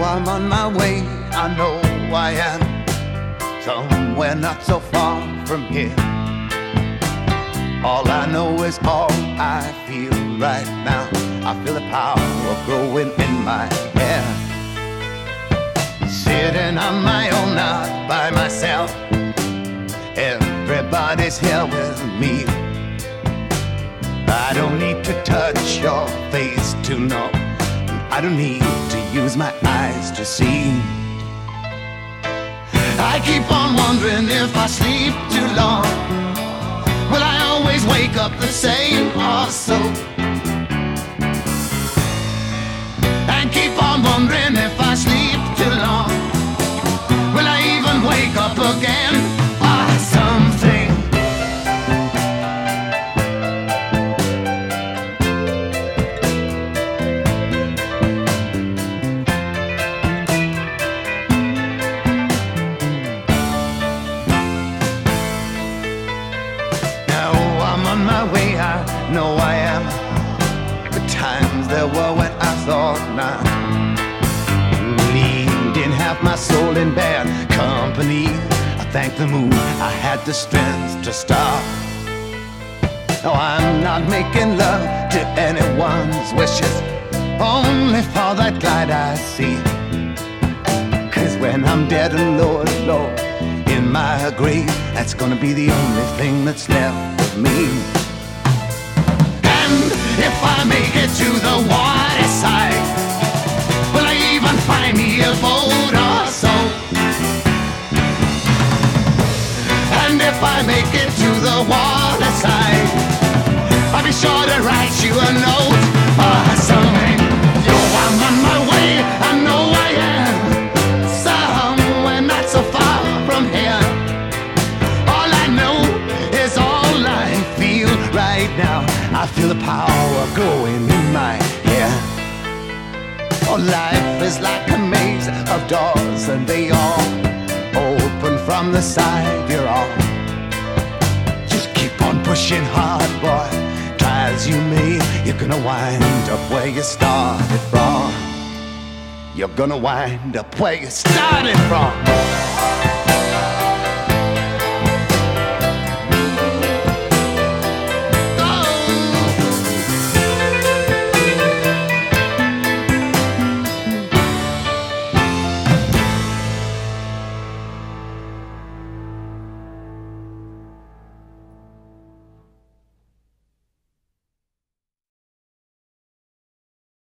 I'm on my way, I know I am somewhere not so far from here. All I know is all I feel right now. I feel the power growing in my hair. Sitting on my own, not by myself. Everybody's here with me. I don't need to touch your face to know. I don't need to use my eyes to see. I keep on wondering if I sleep too long, will I always wake up the same or so? And keep on wondering if I sleep too long, will I even wake up again or something? Now I'm on my way, I know I am. The times there were when I thought not. Didn't have my soul in bad company. I thank the moon I had the strength to stop. No, I'm not making love to anyone's wishes, only for that light I see. Cause when I'm dead and low in my grave, that's gonna be the only thing that's left of me. And if I make it to the water side, will I even find me a boat or so? And if I make it to the water side, I'll be sure to write you a note or something. Yo, I'm on my way, I know I am somewhere not so far from here. All I know is all I feel right now. I feel the power growing in my hair. Oh, life is like a maze of doors, and they all open from the side you're on. Just keep on pushing hard, boy. Try as you may, you're gonna wind up where you started from. You're gonna wind up where you started from.